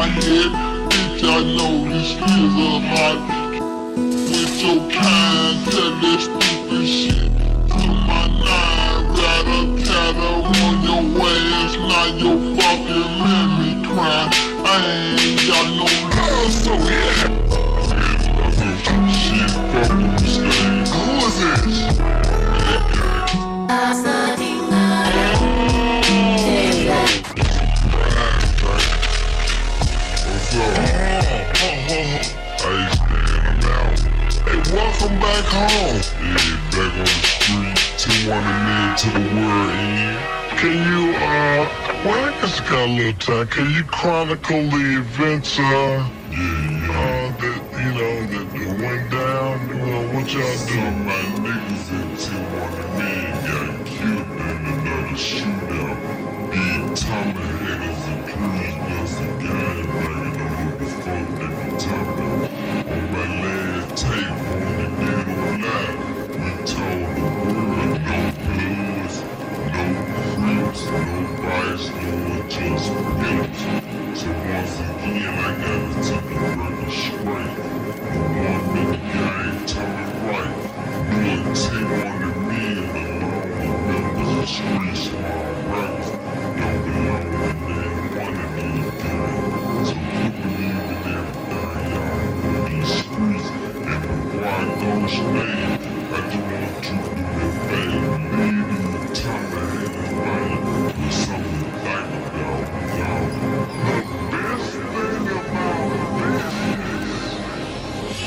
my head. Bitch, I know this is a lot. With your kind, tell that stupid shit to my nine. Rat-a-tat-a on your ass, now your fucking memory crying. I ain't got no love, so yeah. Shit, fucking mistake. Who is this? Welcome back home. Yeah, back on the street, 200 men to the world end. Can you, well, I guess I got a little time. Can you chronicle the events, that, that went down? What y'all doing? My niggas in 200 men got killed in another shootout. Big tomahawks and prisoners and gang banging on what the fuck they be talking about. On my last tape, when we did on live, we told the world no bloods, no creeps, no bites, no adjustments. So once again, I gotta take the record straight. The one minute gang told it right. Me and 200 men alone with members of street small rappers don't belong in there one of these gangs. So you believe in everything y'all in these streets. And before I go straight, I just want you to do me a favor. Leave these tomahawks alone with something to think about, y'all. The best thing about this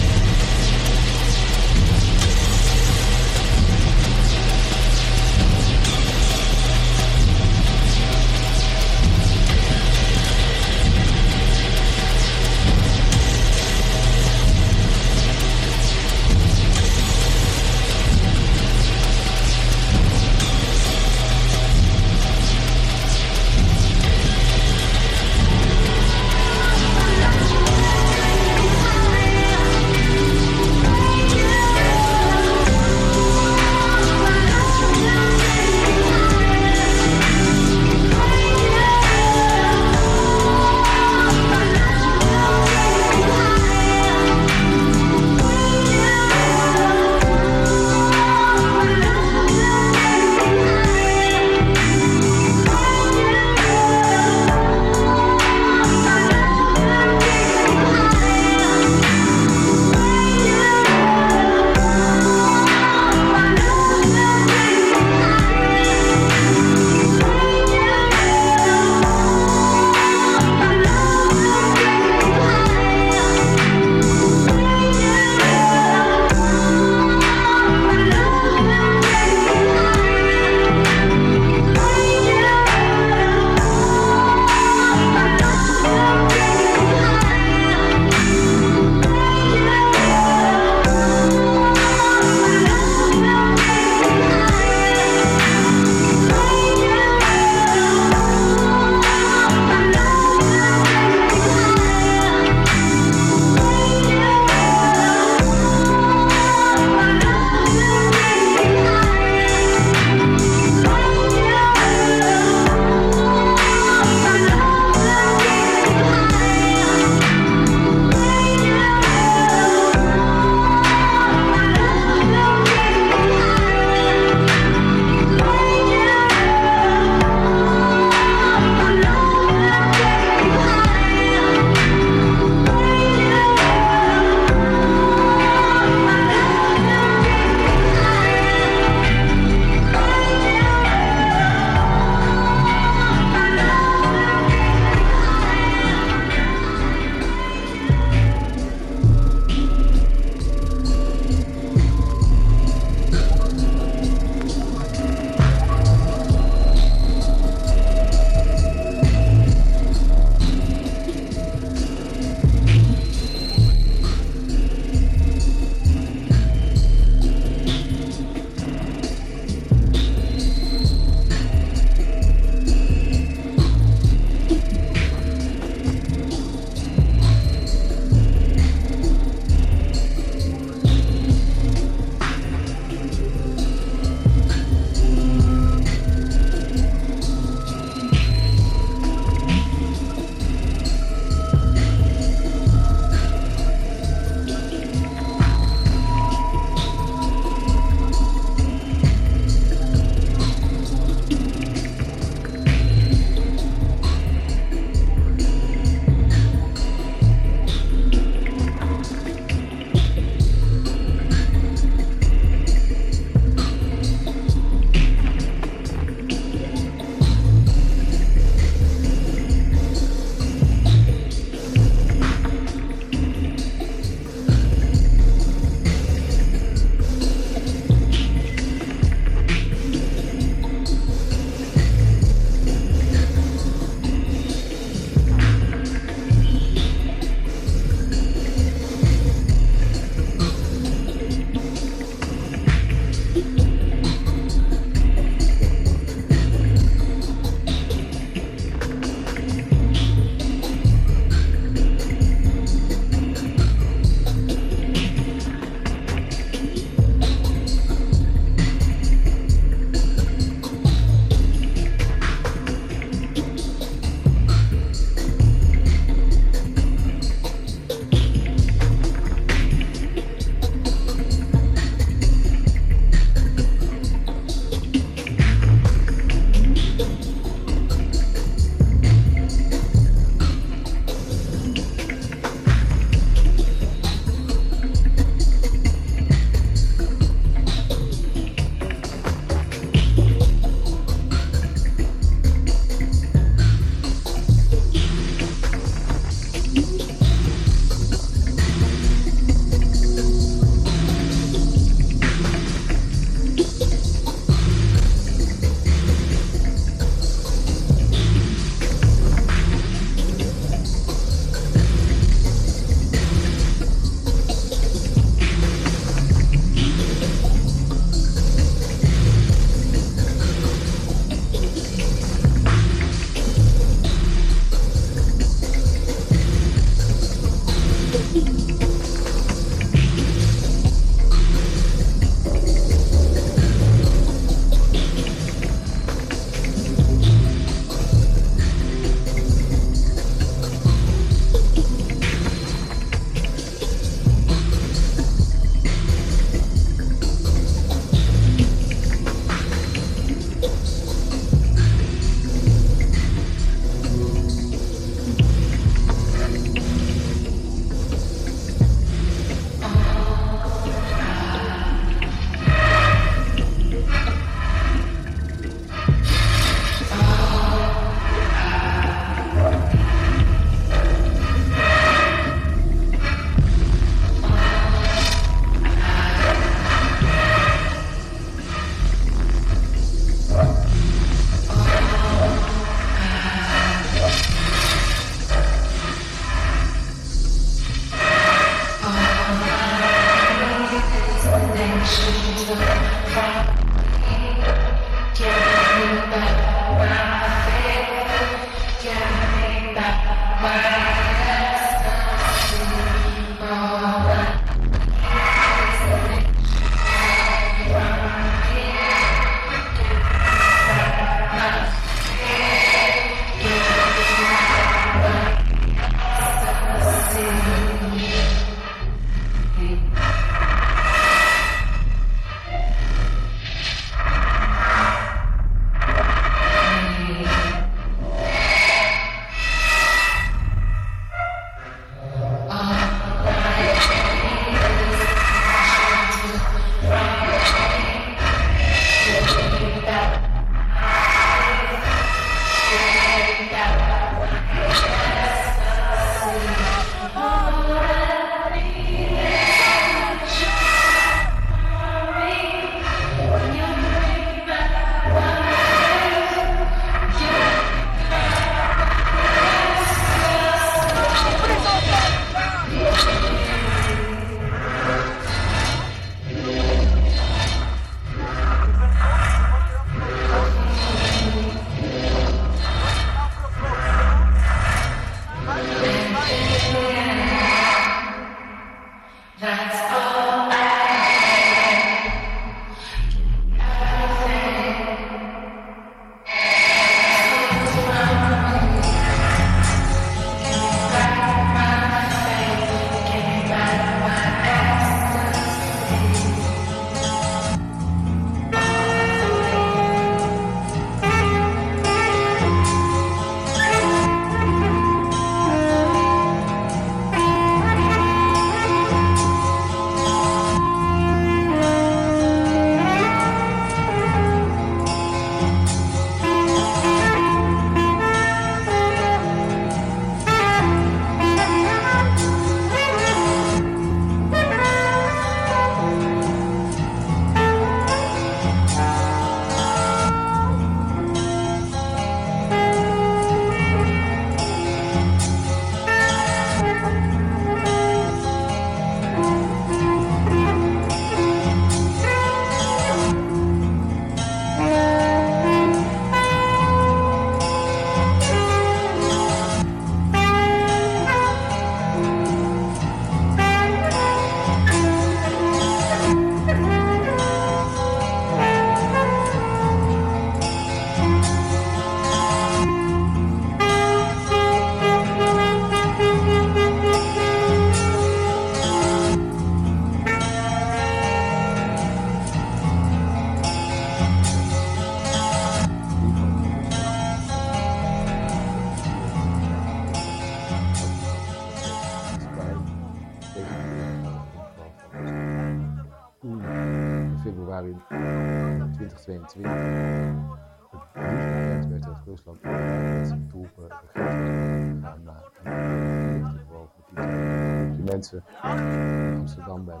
januari 2022 het briefpaket werd uit Rusland met troepen gegaan naar de boven die mensen in Amsterdam ben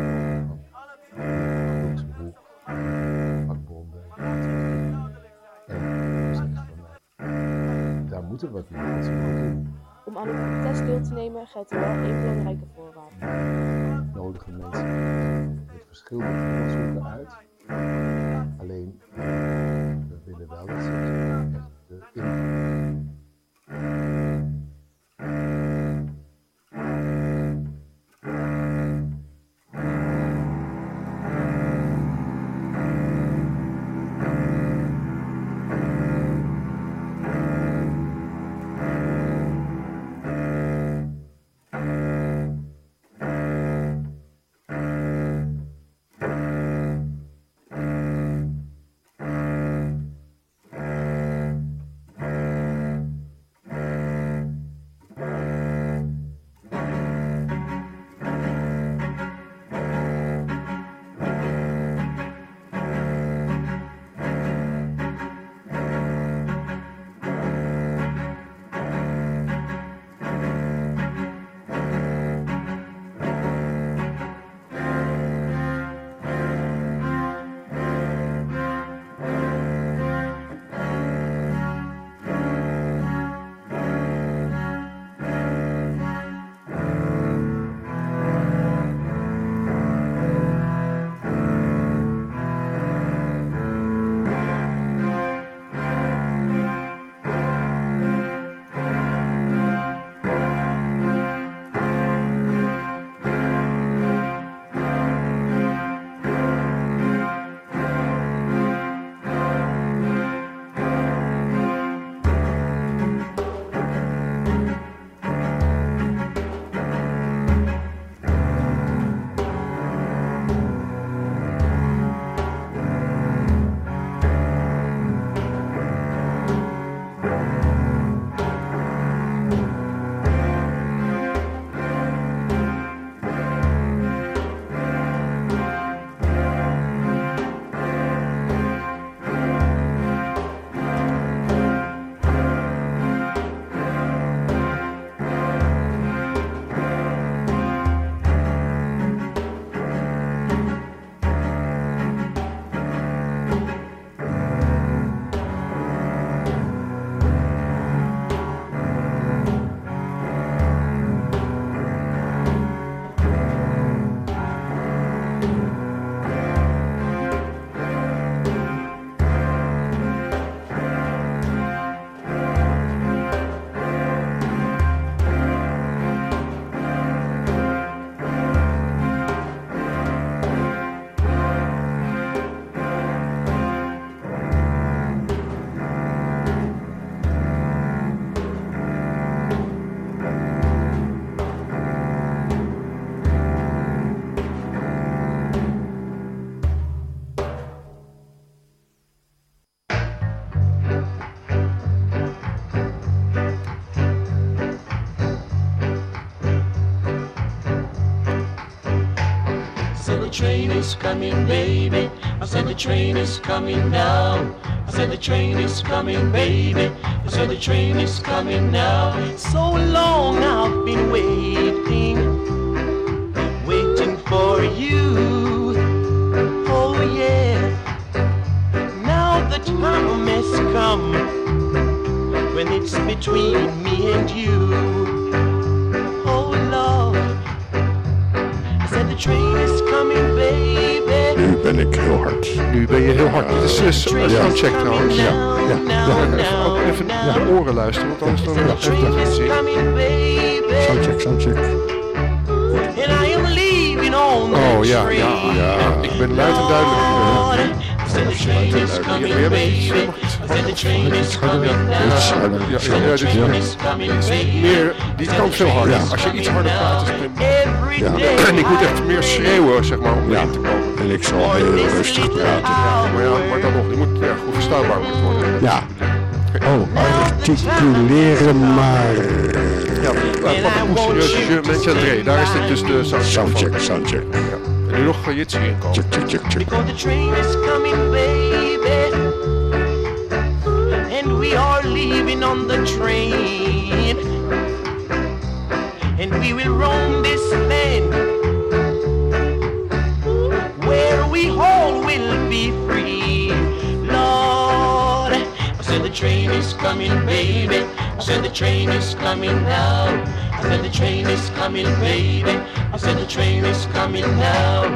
van Luxemburg, vakbonden en zeggen van daar moeten we wat mee. Om aan het test deel te nemen geldt er wel één belangrijke voorwaarde. Nodigen mensen met verschillende invalshoeken uit. Alleen, we willen wel dat ze echt erin. train is coming, baby. I said the train is coming now. I said the train is coming, baby. I said the train is coming now. So long I've been waiting, waiting for you. Oh yeah, now the time has come when it's between me and you. Oh Lord, I said the train is coming, baby. Nu ben ik heel hard. Nu ben je heel hard. Dit is soundcheck trouwens. Ja. Even naar de oren luisteren, want anders dan The train is coming, baby. Soundcheck. And I am leaving on the Oh ja, train. ja. Ik ben luid en duidelijk. I said the train is coming, Jij bent baby. I said the train is coming now. Dit kan veel harder. Als je iets harder praat, is het Every day. en ik moet echt meer schreeuwen, zeg maar, om erin te komen. En ik zal heel rustig praten. Maar dan nog, die moet goed verstaanbaar moeten worden. Ja. Oh, articuleren maar. Ja, wat serieus je mensen André, daar is dit dus de soundcheck. Soundcheck. Ja. er nog Jitsi in komen. Check, check, check, check. Because the train is coming, baby, and we are leaving on the train, and we will roam this land where we all will be free. Lord, I said the train is coming, baby. I said the train is coming now. I said the train is coming, baby. I said the train is coming now.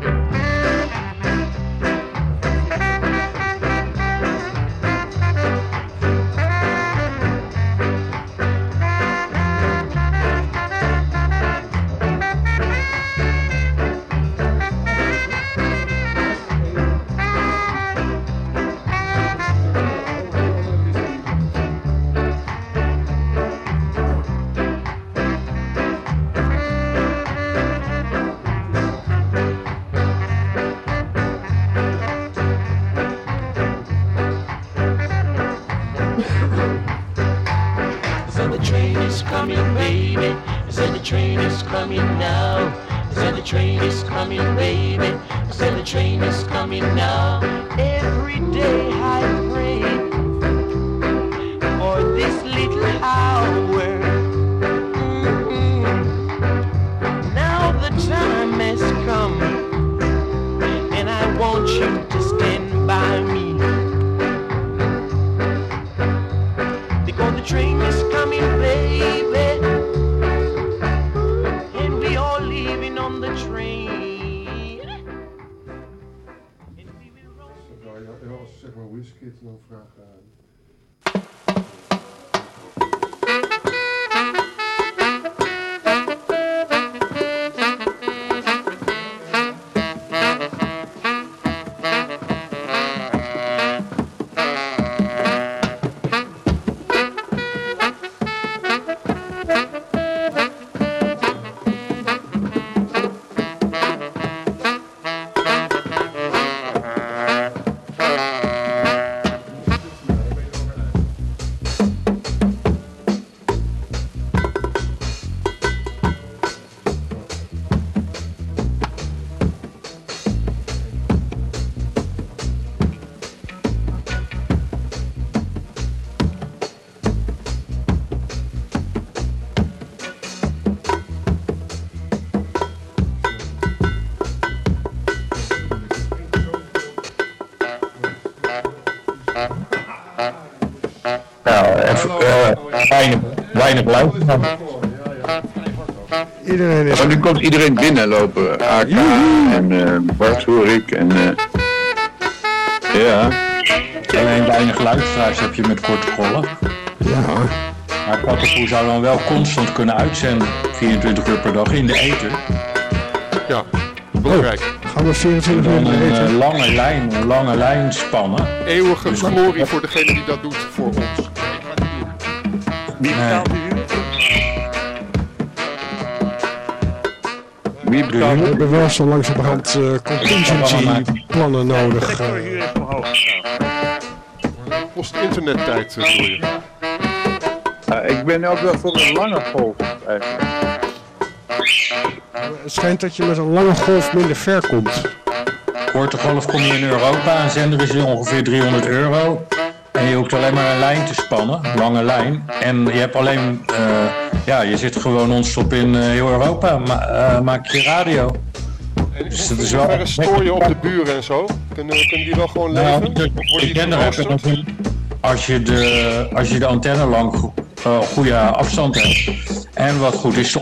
Weinig luid. Iedereen is... Maar nu komt iedereen binnenlopen. AK en Bart hoor ik en ja. Alleen weinig luisteraars heb je met korte gollen. Ja. Maar Kattenpoe zou dan wel constant kunnen uitzenden, 24 uur per dag in de ether. Ja, belangrijk. Gaan we 24 uur in de ether? Een lange lijn spannen. Eeuwige glorie voor degene die dat doet voor ons. Wie betaalt u? Wie We betaalt u? hebben wel zo langzamerhand contingency plannen nodig. Post internettijd, bedoel je? Ik ben ook wel voor een lange golf eigenlijk. Het schijnt dat je met een lange golf minder ver komt. Korte golf kom je in Europa, een zender is ongeveer €300. En je hoeft alleen maar een lijn te spannen, lange lijn. En je hebt alleen, je zit gewoon non-stop in heel Europa, maak je radio. Dus dat is wel... En stoor je op de buren en zo? Kunnen die wel gewoon leven? Ik ken er ook als je de antenne lang goede afstand hebt. En wat goed is, de